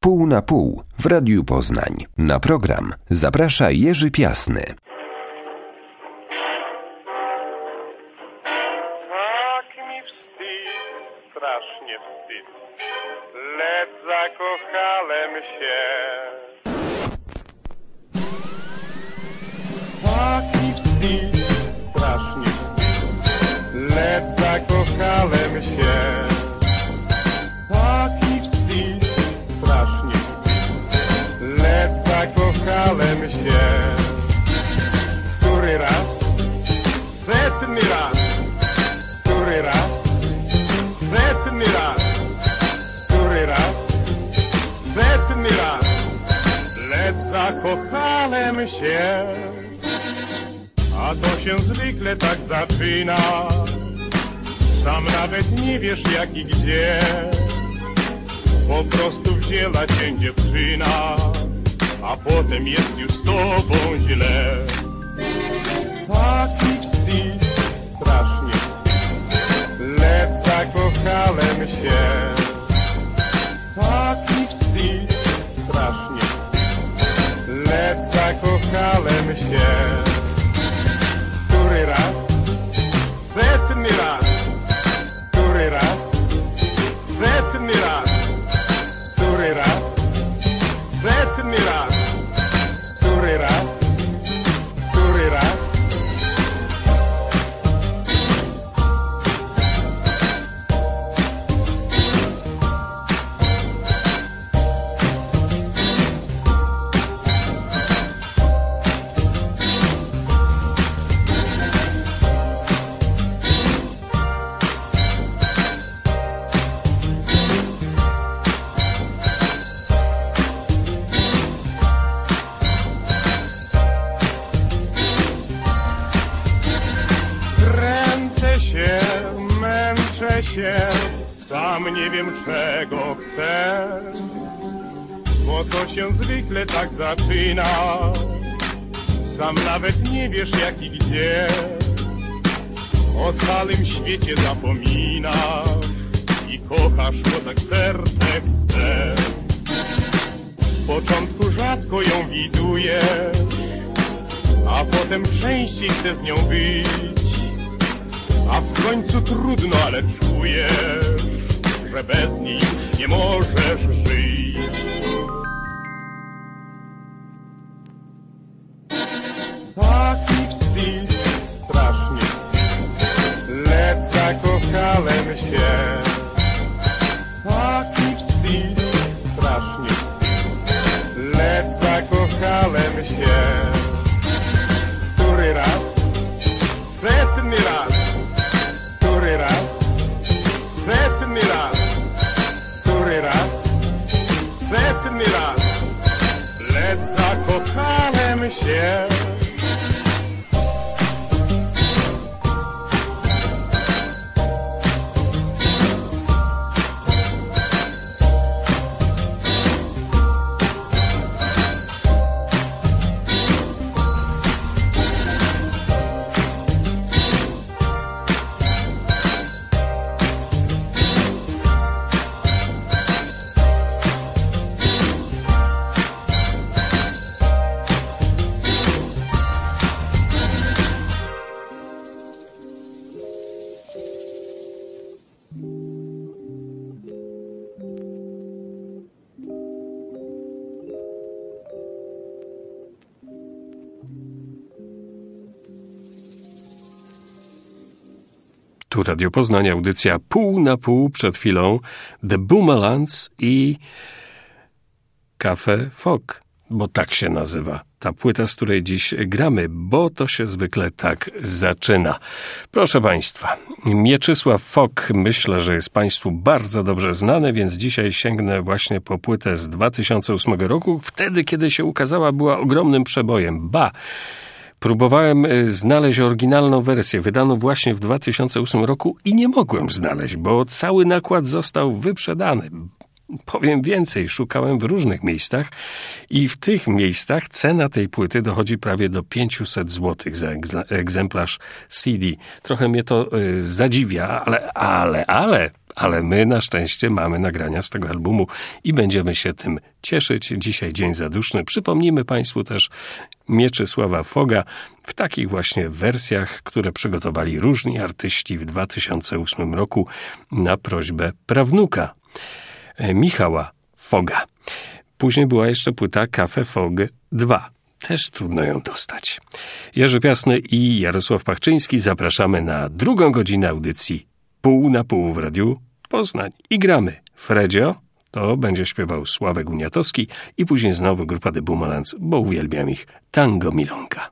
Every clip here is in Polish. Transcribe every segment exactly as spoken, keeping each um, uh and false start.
Pół na pół w Radiu Poznań. Na program zaprasza Jerzy Piasny. Tak mi wstyd, strasznie wstyd, lecz zakochałem się. Tak mi wstyd, strasznie wstyd, lecz zakochałem się. Tak mi wstyd, strasznie wstyd, lecz zakochałem się. Który raz? Setny raz. Który raz? Setny raz. Który raz? Setny raz. Lecz zakochałem się. A to się zwykle tak zaczyna. Sam nawet nie wiesz jak i gdzie. Po prostu wzięła cię dziewczyna, a potem jest już z tobą źle. Taki wstyd, strasznie wstyd, lecz zakochałem się. Taki wstyd, strasznie wstyd, lecz zakochałem się. Który raz? Setny raz. Który raz? Setny raz. Który raz? Setny raz. Który raz? Który raz? Sam nie wiem czego chcę, bo to się zwykle tak zaczyna. Sam nawet nie wiesz jak i gdzie. O całym świecie zapominasz i kochasz, bo tak serce chce. W początku rzadko ją widujesz, a potem częściej chcesz z nią być. A w końcu trudno, ale czujesz, że bez niej już nie możesz żyć. Taki wstyd, strasznie wstyd, lecz zakochałem się. Taki wstyd, strasznie wstyd, lecz zakochałem się. Który raz? Setny raz. Który raz? Setny raz. Który raz? Setny raz. Lecz zakochałem się. Tu Radio Poznań, audycja pół na pół, przed chwilą The Boomerlands i Cafe Folk, bo tak się nazywa ta płyta, z której dziś gramy, bo to się zwykle tak zaczyna. Proszę Państwa, Mieczysław Fok myślę, że jest Państwu bardzo dobrze znany, więc dzisiaj sięgnę właśnie po płytę z dwa tysiące ósmego roku. Wtedy, kiedy się ukazała, była ogromnym przebojem. Ba! Próbowałem znaleźć oryginalną wersję, wydaną właśnie w dwa tysiące ósmym roku i nie mogłem znaleźć, bo cały nakład został wyprzedany. Powiem więcej, szukałem w różnych miejscach i w tych miejscach cena tej płyty dochodzi prawie do pięćset złotych za egzemplarz C D. Trochę mnie to y, zadziwia, ale, ale, ale, ale my na szczęście mamy nagrania z tego albumu i będziemy się tym cieszyć. Dzisiaj dzień zaduszny. Przypomnimy Państwu też Mieczysława Foga w takich właśnie wersjach, które przygotowali różni artyści w dwa tysiące ósmym roku na prośbę prawnuka Michała Foga. Później była jeszcze płyta Cafe Fog dwa. Też trudno ją dostać. Jerzy Piasny i Jarosław Pachczyński zapraszamy na drugą godzinę audycji Pół na pół w Radiu Poznań. I gramy Fredzio, to będzie śpiewał Sławek Uniatowski i później znowu grupa The Boomerangs, bo uwielbiam ich, Tango Milonga.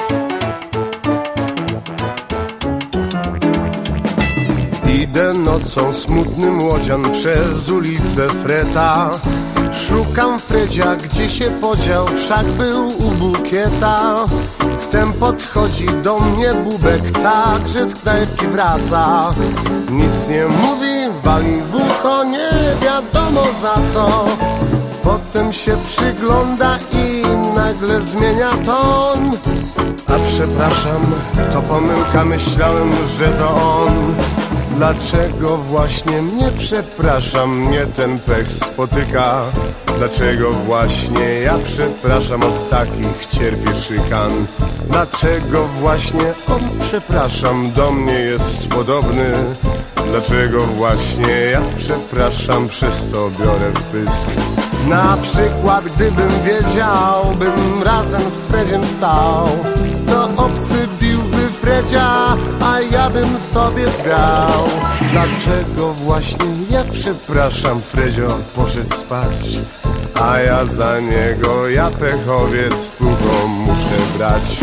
Idę nocą smutnym łodzian przez ulicę Freta. Szukam Fredzia, gdzie się podział, wszak był u bukieta. Wtem podchodzi do mnie Bubek, tak, że z knajpki wraca. Nic nie mówi, wali w ucho, nie wiadomo za co. Potem się przygląda i nagle zmienia ton. A przepraszam, to pomyłka, myślałem, że to on. Dlaczego właśnie mnie, przepraszam, mnie ten pech spotyka? Dlaczego właśnie ja, przepraszam, od takich cierpię szykan? Dlaczego właśnie on, przepraszam, do mnie jest podobny? Dlaczego właśnie ja, przepraszam, przez to biorę w pysk? Na przykład gdybym wiedział, bym razem z Fredziem stał, to obcy biłby Fredzia, a ja bym sobie zwiał. Dlaczego właśnie ja, przepraszam, Fredzio poszedł spać, a ja za niego, ja pechowiec, fuchą muszę brać.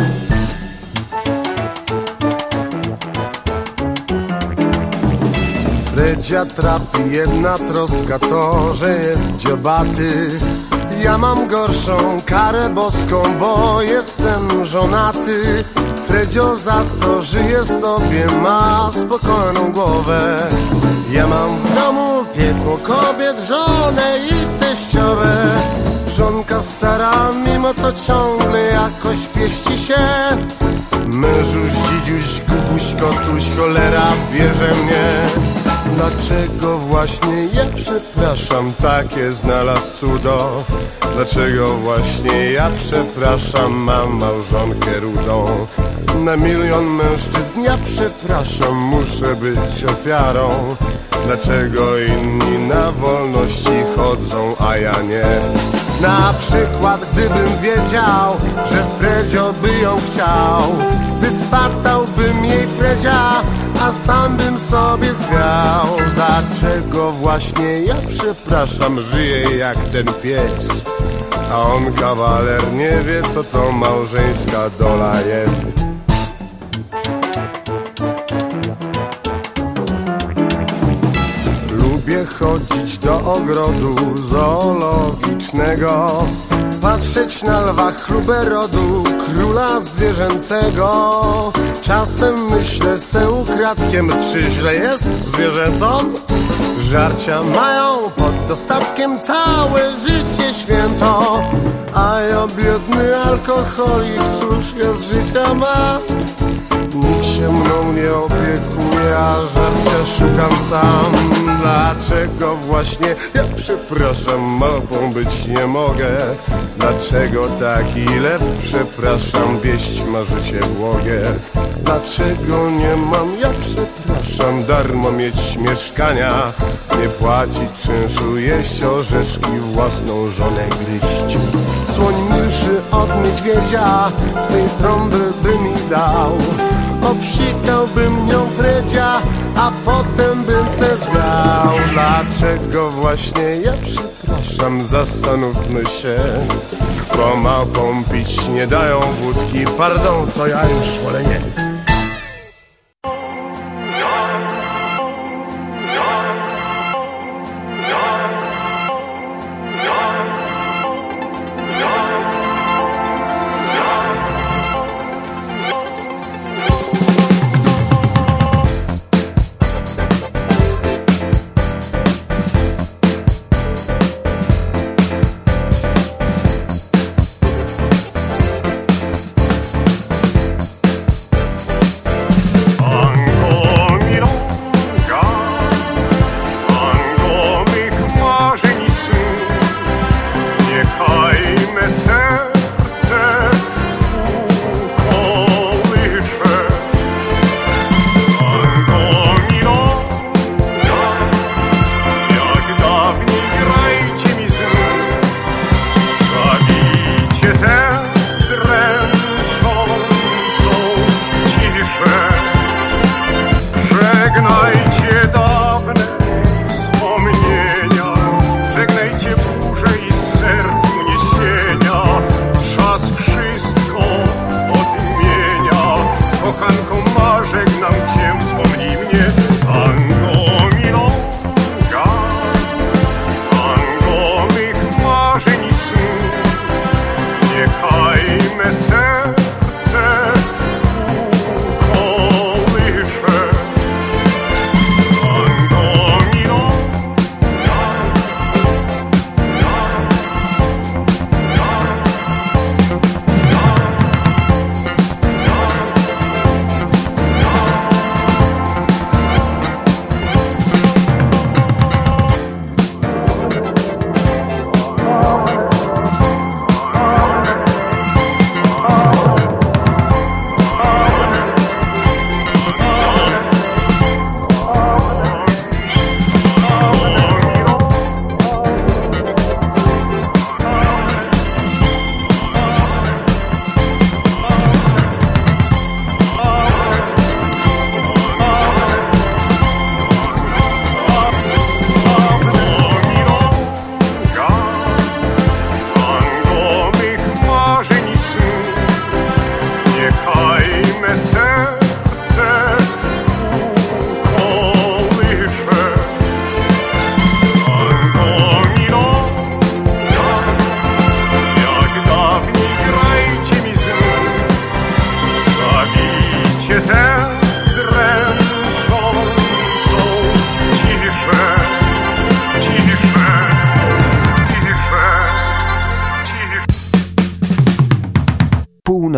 Fredzia trapi jedna troska, to, że jest dziobaty. Ja mam gorszą karę boską, bo jestem żonaty. Fredzio za to żyje sobie, ma spokojną głowę. Ja mam w domu piekło kobiet, żonę i teściowe. Żonka stara, mimo to ciągle jakoś pieści się. Mężuś, dzidziuś, kubuś, kotuś, cholera bierze mnie. Dlaczego właśnie ja, przepraszam, takie znalazł cudo? Dlaczego właśnie ja, przepraszam, mam małżonkę rudą? Na milion mężczyzn ja, przepraszam, muszę być ofiarą. Dlaczego inni na wolności chodzą, a ja nie? Na przykład gdybym wiedział, że Fredzio by ją chciał, wyspatałbym jej Fredzia, a sam bym sobie zwiał. Dlaczego właśnie ja, przepraszam, żyję jak ten pies, a on, kawaler, nie wie, co to małżeńska dola jest. Lubię chodzić do ogrodu zoologicznego, patrzeć na lwa chlubę rodu, króla zwierzęcego. Czasem myślę se ukradkiem, czy źle jest zwierzętom? Żarcia mają pod dostatkiem całe życie święto, a ja biedny alkoholik, cóż ja z życia mam? Nikt się mną nie opiekuje, a żarcia szukam sam. Dlaczego właśnie ja, przepraszam, małpą być nie mogę? Dlaczego taki lew, przepraszam, wieść ma życie błogie? Dlaczego nie mam, ja przepraszam, darmo mieć mieszkania, nie płacić czynszu, jeść orzeszki, własną żonę gryźć? Słoń milszy od niedźwiedzia, swej trąby by mi dał, obsikałbym nią Fredzia, a potem bym se zwiał. Dlaczego właśnie ja, przepraszam, zastanówmy się, bo małpom pić nie dają wódki, pardon, to ja już wolę nie.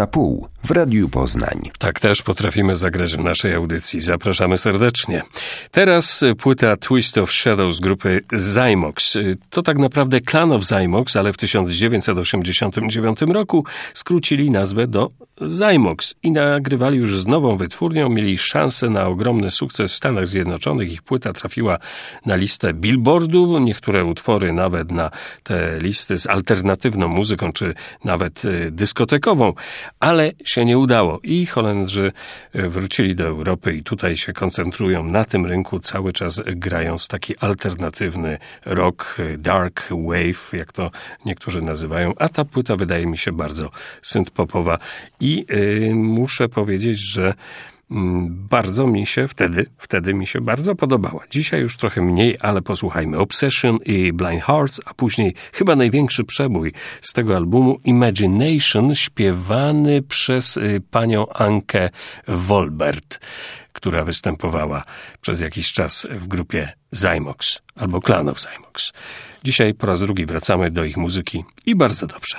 na pół w Radiu Poznań. Tak też potrafimy zagrać w naszej audycji. Zapraszamy serdecznie. Teraz płyta Twist of Shadow z grupy Zymox. To tak naprawdę Clan of Zymox, ale w tysiąc dziewięćset osiemdziesiątym dziewiątym roku skrócili nazwę do Zymox i nagrywali już z nową wytwórnią. Mieli szansę na ogromny sukces w Stanach Zjednoczonych. Ich płyta trafiła na listę Billboardu. Niektóre utwory nawet na te listy z alternatywną muzyką, czy nawet dyskotekową, ale się nie udało i Holendrzy wrócili do Europy i tutaj się koncentrują na tym rynku, cały czas grając taki alternatywny rock, dark wave, jak to niektórzy nazywają, a ta płyta wydaje mi się bardzo synth-popowa i yy, muszę powiedzieć, że bardzo mi się wtedy, wtedy mi się bardzo podobała. Dzisiaj już trochę mniej, ale posłuchajmy. Obsession i Blind Hearts, a później chyba największy przebój z tego albumu Imagination, śpiewany przez panią Ankę Wolbert, która występowała przez jakiś czas w grupie Zymox, albo Clan of Zymox. Dzisiaj po raz drugi wracamy do ich muzyki i bardzo dobrze.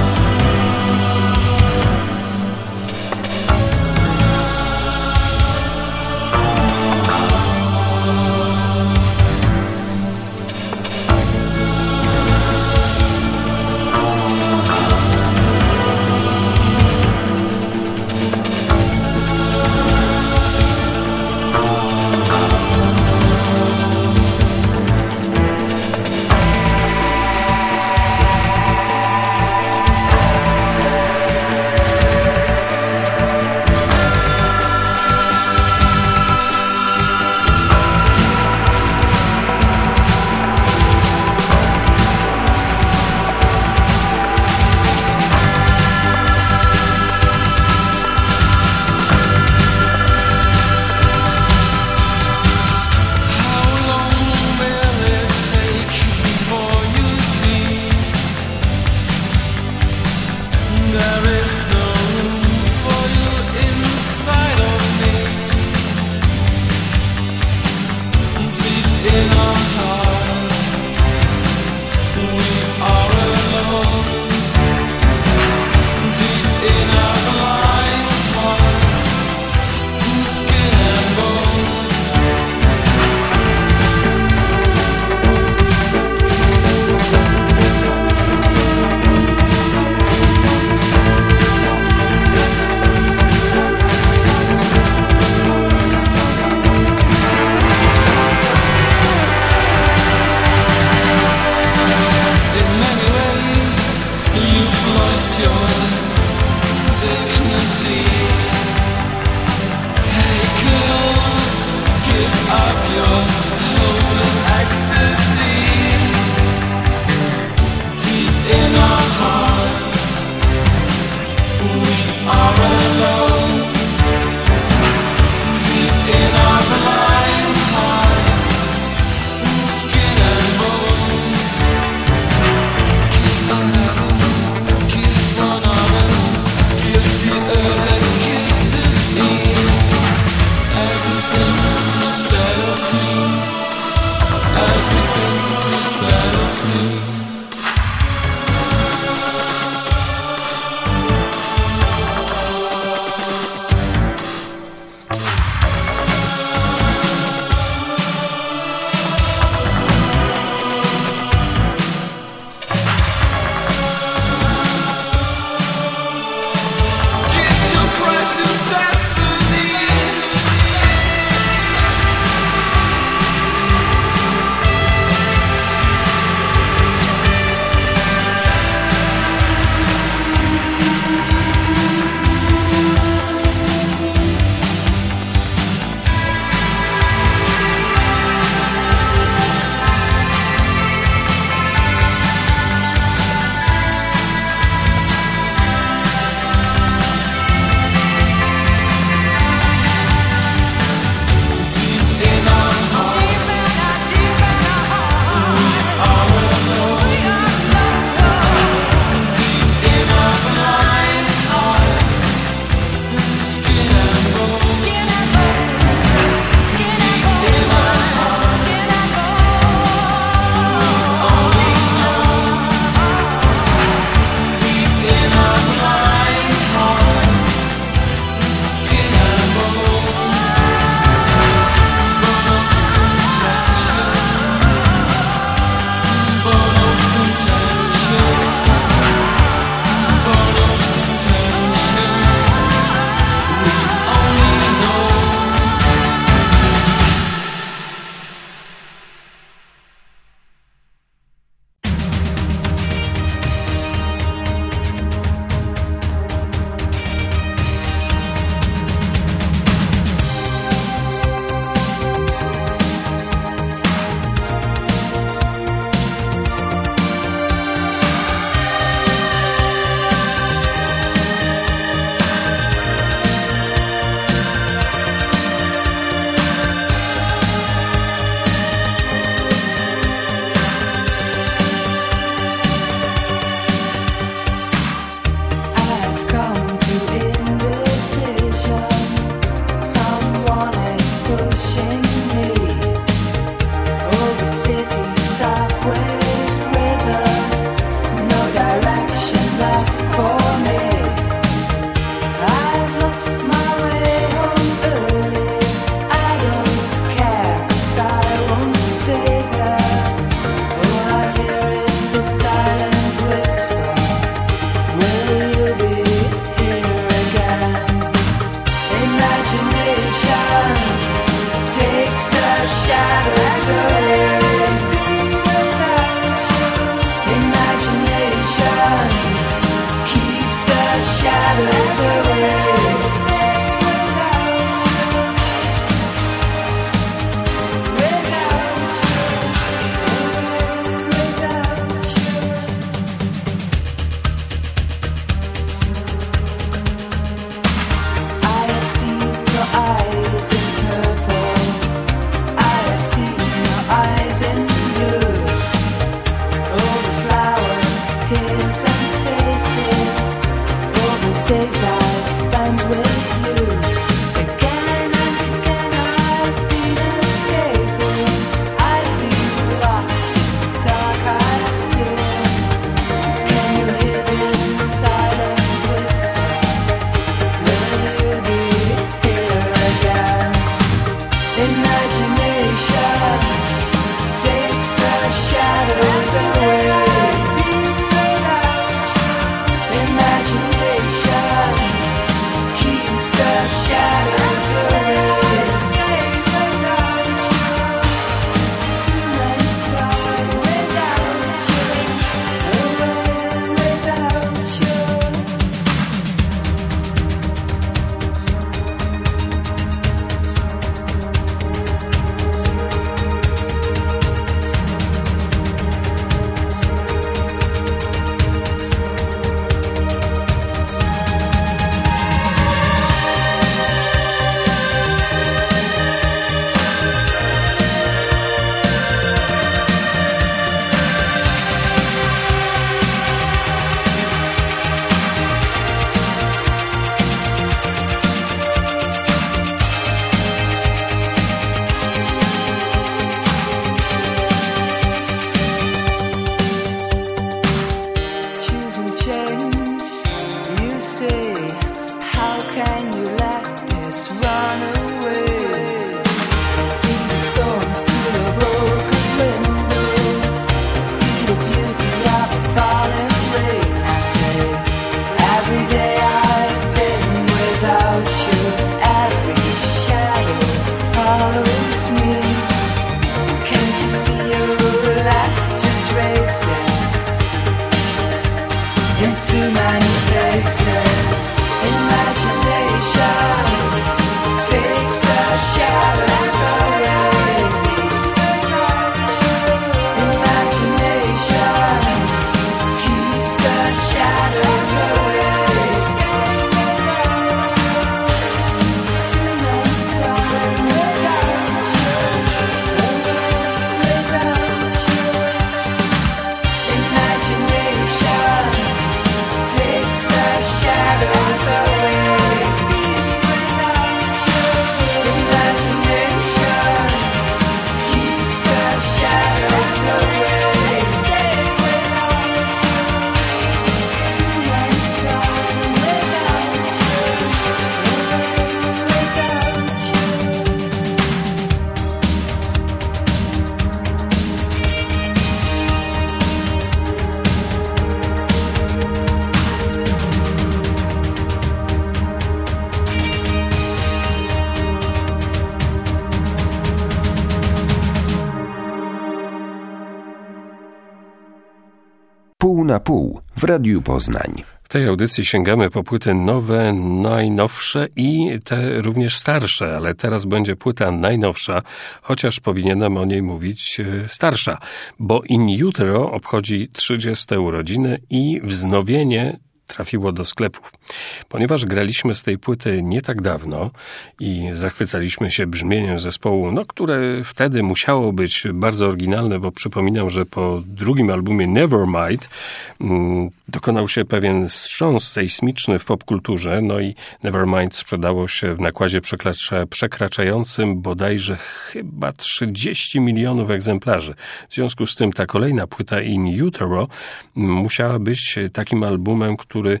Pół na pół w Radiu Poznań. W tej audycji sięgamy po płyty nowe, najnowsze i te również starsze, ale teraz będzie płyta najnowsza, chociaż powinienem o niej mówić starsza, bo In Utero obchodzi trzydzieste urodziny i wznowienie trafiło do sklepów. Ponieważ graliśmy z tej płyty nie tak dawno i zachwycaliśmy się brzmieniem zespołu, no, które wtedy musiało być bardzo oryginalne, bo przypominam, że po drugim albumie Nevermind mm, dokonał się pewien wstrząs sejsmiczny w popkulturze, no i Nevermind sprzedało się w nakładzie przekracza, przekraczającym bodajże chyba trzydzieści milionów egzemplarzy. W związku z tym ta kolejna płyta In Utero musiała być takim albumem, który który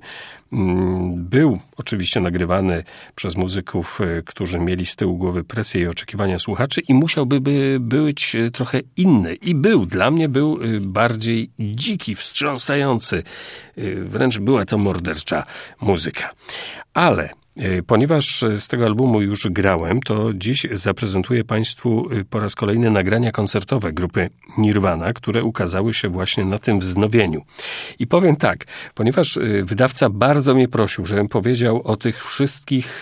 był oczywiście nagrywany przez muzyków, którzy mieli z tyłu głowy presję i oczekiwania słuchaczy i musiałby by być trochę inny. I był, dla mnie był bardziej dziki, wstrząsający. Wręcz była to mordercza muzyka. Ale ponieważ z tego albumu już grałem, to dziś zaprezentuję Państwu po raz kolejny nagrania koncertowe grupy Nirvana, które ukazały się właśnie na tym wznowieniu. I powiem tak, ponieważ wydawca bardzo mnie prosił, żebym powiedział o tych wszystkich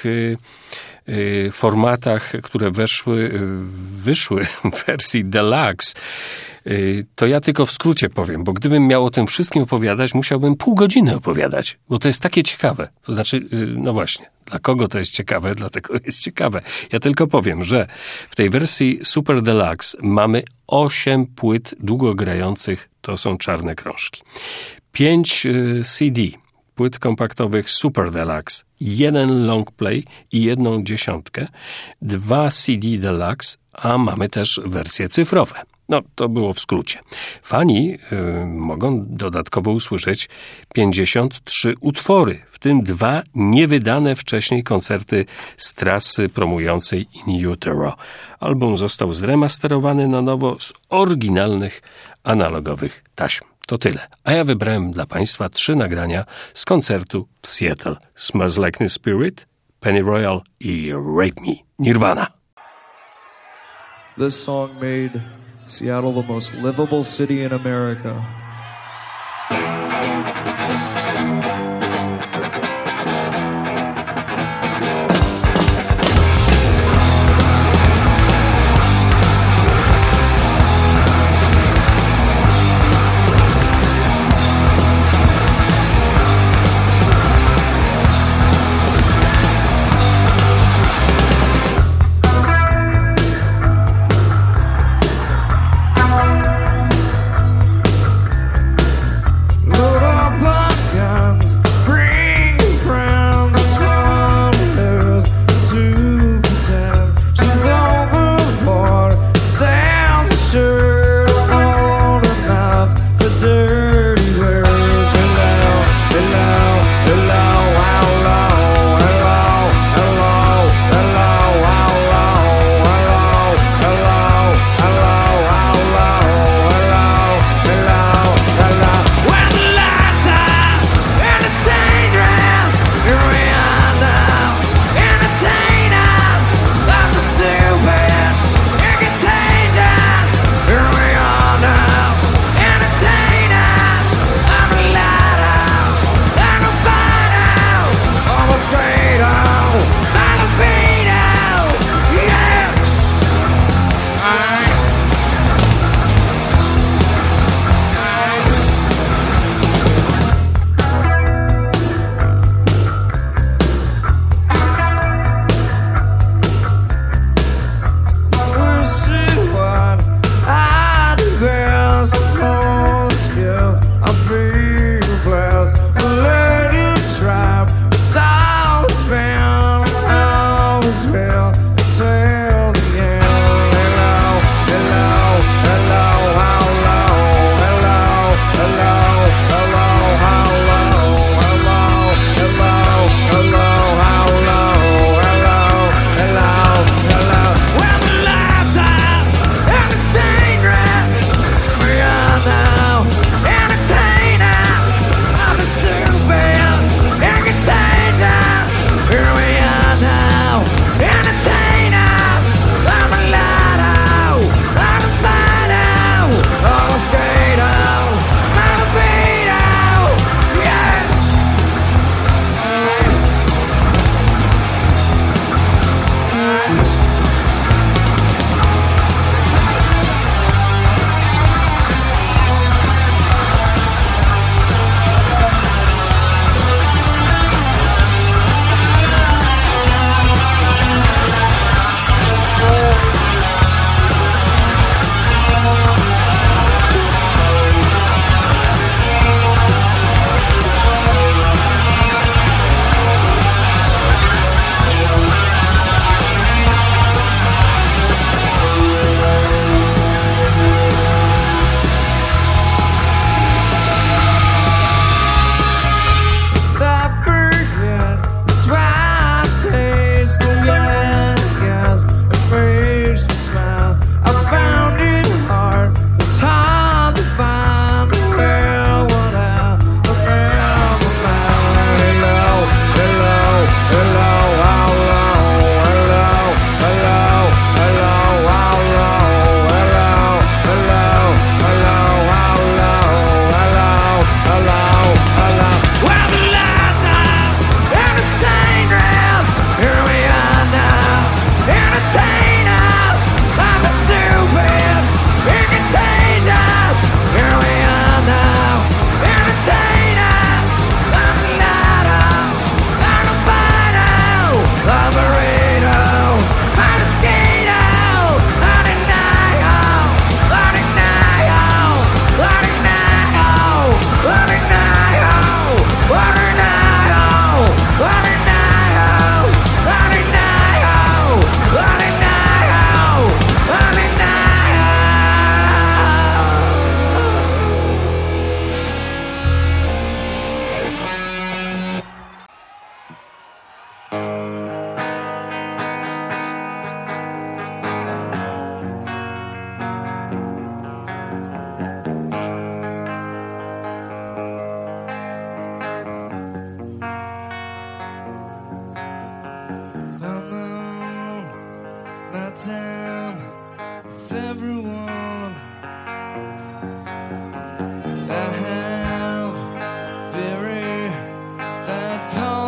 formatach, które weszły, wyszły w wersji deluxe, to ja tylko w skrócie powiem, bo gdybym miał o tym wszystkim opowiadać, musiałbym pół godziny opowiadać, bo to jest takie ciekawe. To znaczy, no właśnie, dla kogo to jest ciekawe, dlatego jest ciekawe. Ja tylko powiem, że w tej wersji Super Deluxe mamy osiem płyt długogrających, to są czarne krążki. Pięć C D, płyt kompaktowych Super Deluxe, jeden long play i jedną dziesiątkę, dwa C D Deluxe, a mamy też wersje cyfrowe. No, to było w skrócie. Fani y, mogą dodatkowo usłyszeć pięćdziesiąt trzy utwory, w tym dwa niewydane wcześniej koncerty z trasy promującej In Utero. Album został zremasterowany na nowo z oryginalnych analogowych taśm. To tyle. A ja wybrałem dla Państwa trzy nagrania z koncertu w Seattle. Smells Like Teen Spirit, Pennyroyal i Rape Me. Nirvana. This song made Seattle the most livable city in America.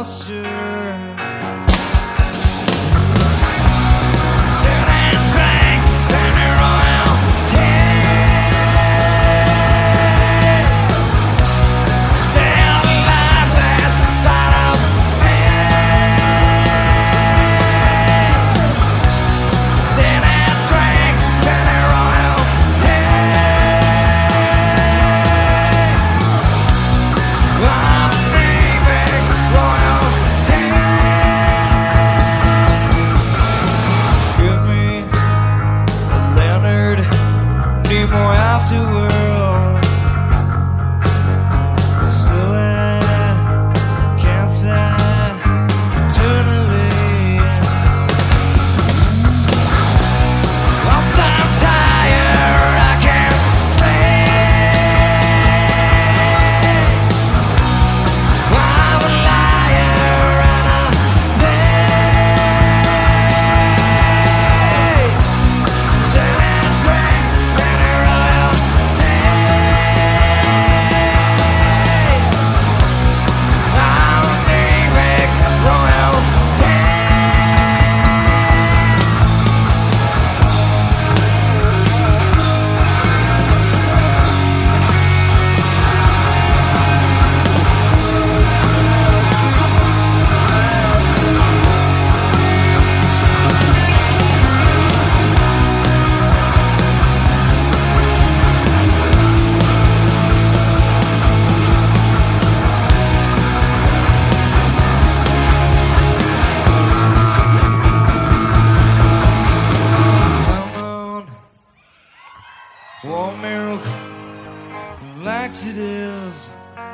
laxatives,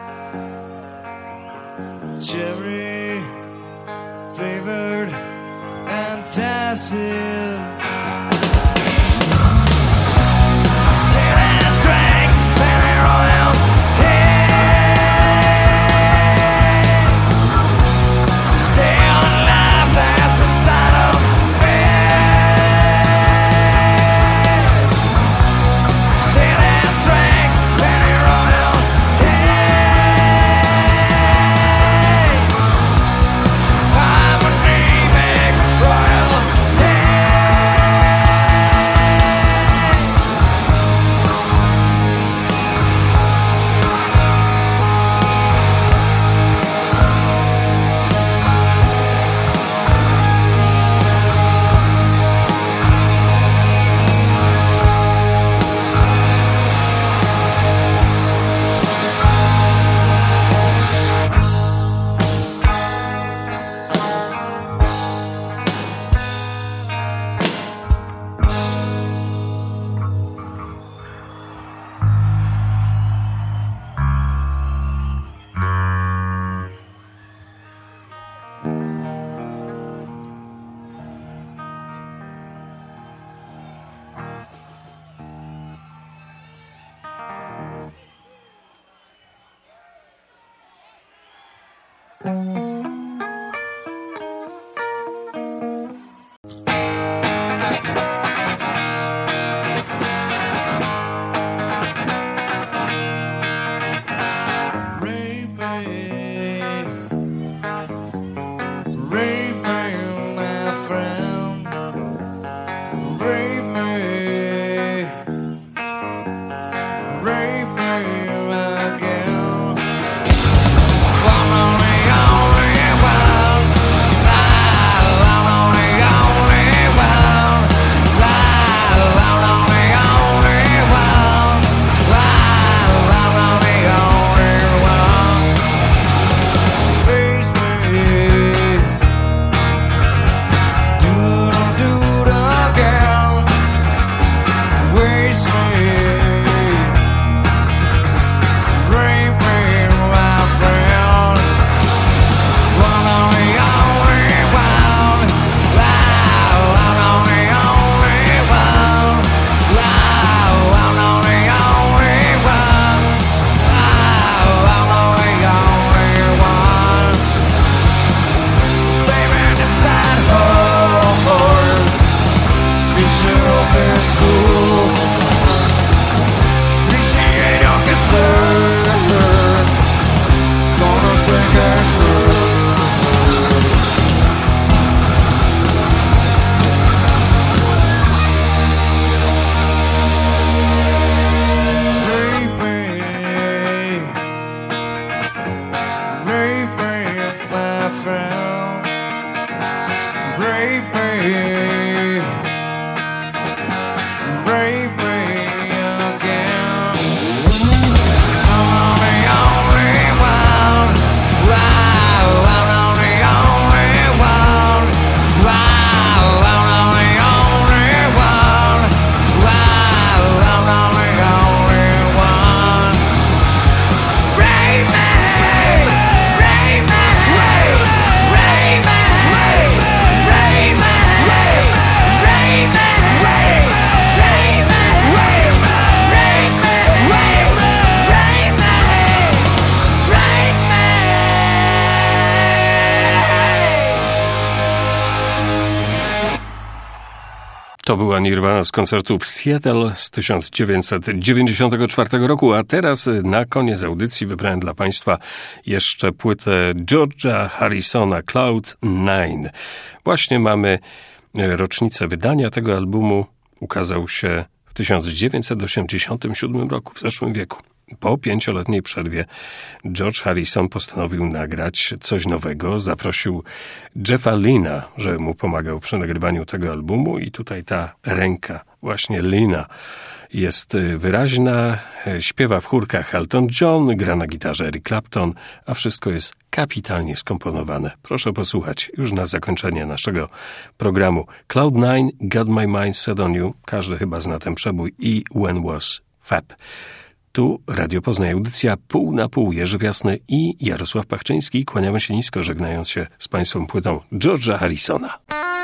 cherry flavored antacids. Sit and drink Pennyroyal tea. Stay on life that's inside of me. Sit and drink Pennyroyal tea. I'm anemic royalty. Rain Man, Rain Man, my friend. Rain Man, Rain Man again. One only, only one. One only, only one. One only, only one. One only, only one. Face me, do do do again. Waste me, To była Nirvana z koncertu w Seattle z tysiąc dziewięćset dziewięćdziesiątego czwartego roku, a teraz na koniec audycji wybrałem dla Państwa jeszcze płytę George'a Harrisona Cloud nine. Właśnie mamy rocznicę wydania tego albumu. Ukazał się w tysiąc dziewięćset osiemdziesiątym siódmym roku, w zeszłym wieku. Po pięcioletniej przerwie George Harrison postanowił nagrać coś nowego. Zaprosił Jeffa Lynna, żeby mu pomagał przy nagrywaniu tego albumu i tutaj ta ręka właśnie Lynna jest wyraźna. Śpiewa w chórkach Elton John, gra na gitarze Eric Clapton, a wszystko jest kapitalnie skomponowane. Proszę posłuchać już na zakończenie naszego programu. Cloud nine, Got My Mind Set On You. Każdy chyba zna ten przebój i When Was Fab. Tu Radio Poznań, audycja pół na pół. Jerzy Wiasny i Jarosław Pachczyński. Kłaniamy się nisko, żegnając się z Państwem płytą George'a Harrisona.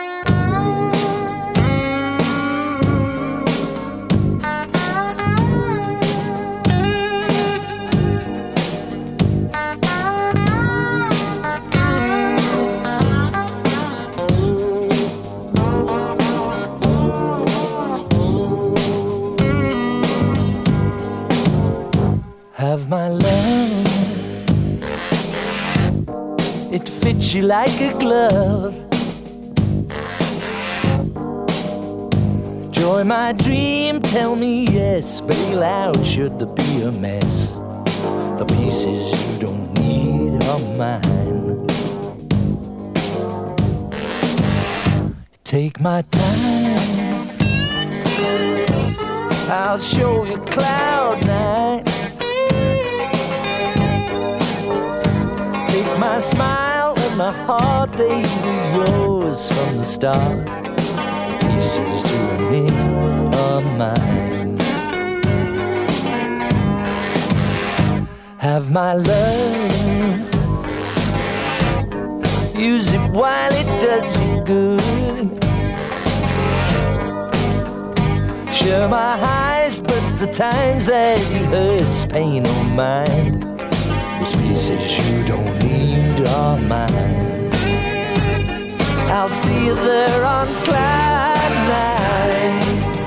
Have my love, it fits you like a glove. Joy my dream, tell me yes. Bail out should there be a mess. The pieces you don't need are mine. Take my time, I'll show you cloud nine. My smile and my heart, they were yours from the start. The pieces to admit are mine. Have my love, use it while it does you good. Share my highs, but the times that it hurts, pain or mind. Those pieces you don't need are mine. I'll see you there on cloud nine.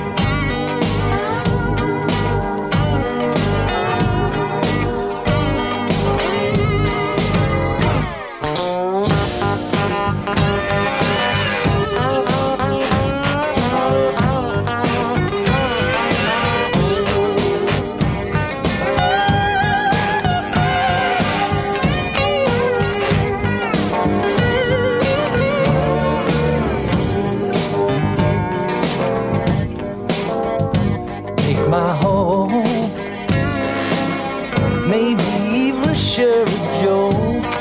My hope, maybe even share a joke.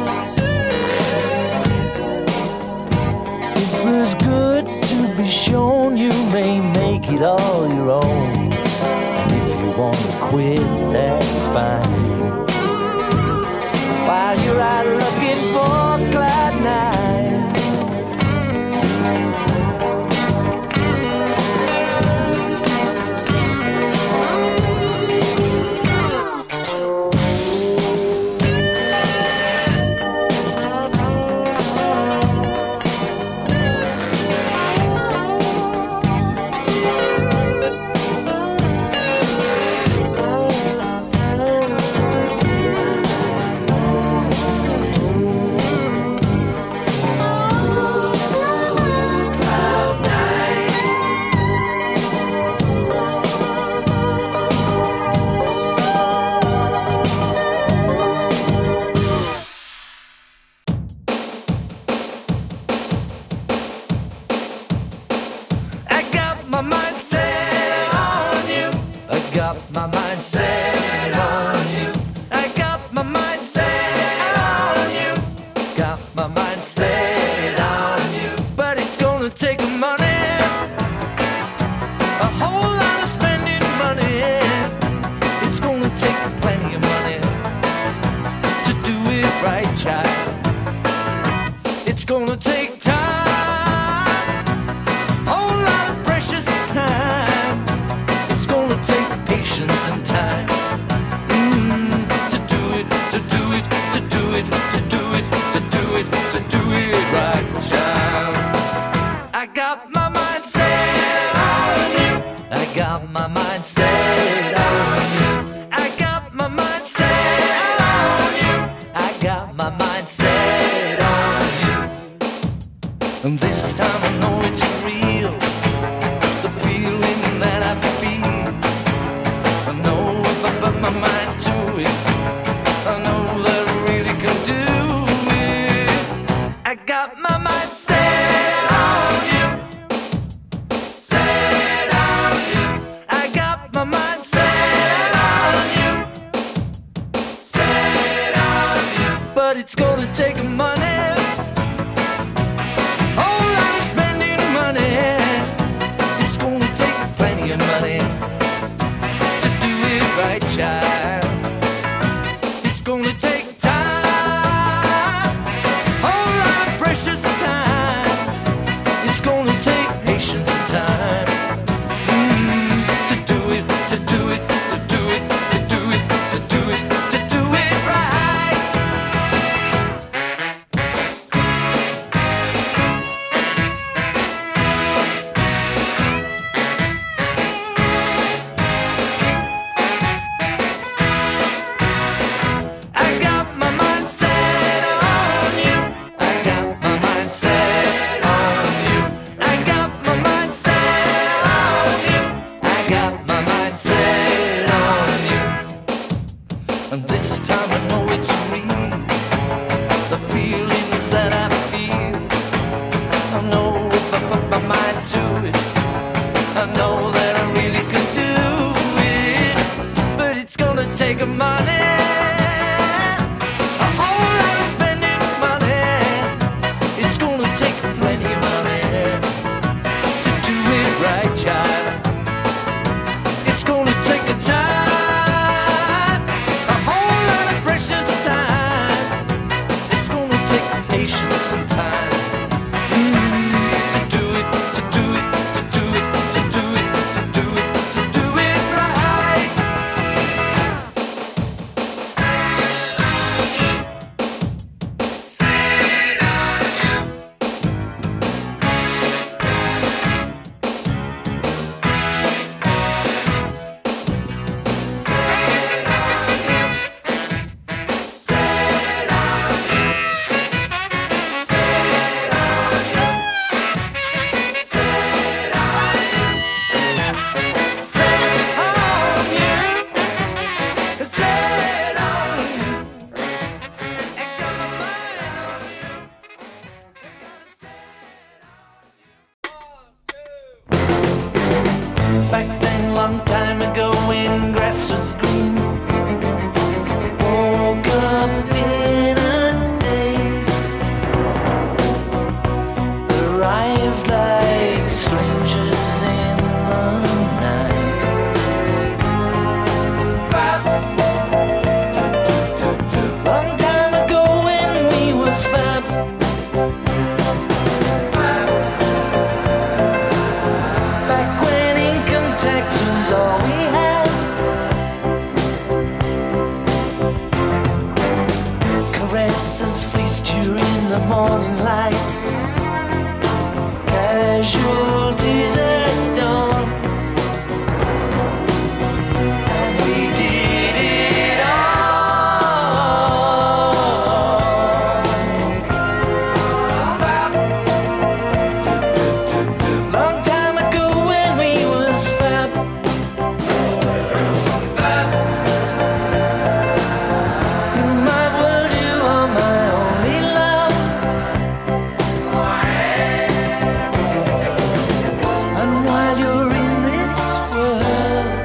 If there's good to be shown, you may make it all your own. And if you want to quit, that's fine. While you're out looking for cloud nine. Patience and time. Mm-hmm. set on you. I got my mind set on you. I got my mind set on you. And this time I know it's real, the feeling that I feel. I know if I put my mind to it, I know that I really can do it. I got my mind set on you. Set on you. I got my mind set on you. Set on you. But it's gonna take money. Child, it's gonna take time, a whole lot of precious time. It's gonna take patience and time mm, to do it, to do it, to do it, to do it, to do it, to do it right. And this time I know it's real, the feelings that I feel. I know if I put my mind to it, I know that I really can do it. But it's gonna take money, a whole lot of spending money. It's gonna take plenty of money to do it right, child. It's gonna take a time, patience and time mm, to do it, to do it, to do it, to do it, to do it, to do it right. Set on you. Set on you. Set on you. Set on you. Back then, long time ago, when grass was green, woke up in a daze, arrived like strangers in the night. Long time ago when we was fab, back when income tax was all we had. Caresses fleeced you in the morning light, casualties at dawn, and we did it all. Long time ago when we was fab, in my world you are my only love. And while you're in this world,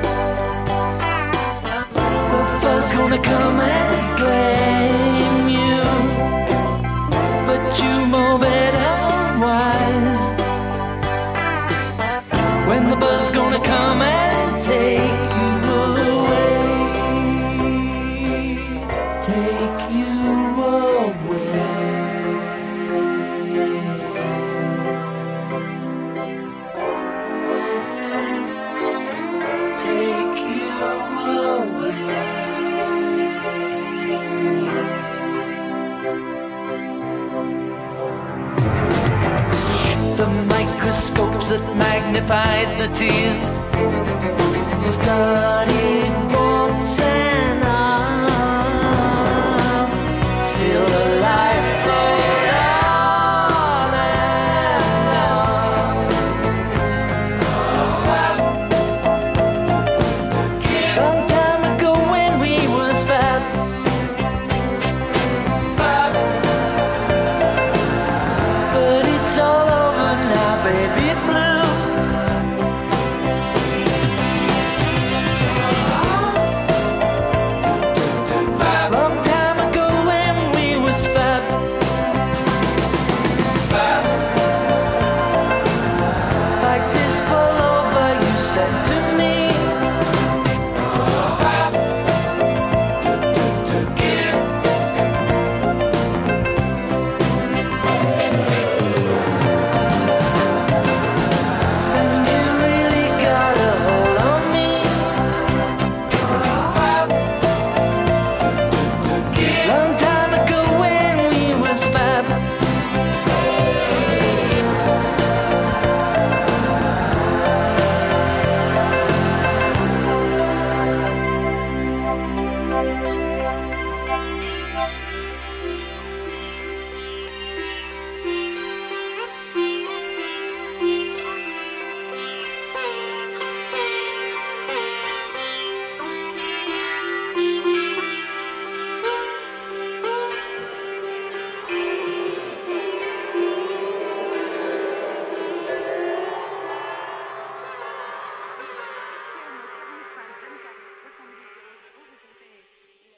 the first gonna come and claim you, but you know better wise when the bus gonna come and take you away, take you away. Take you away. The microscopes that magnified the tears started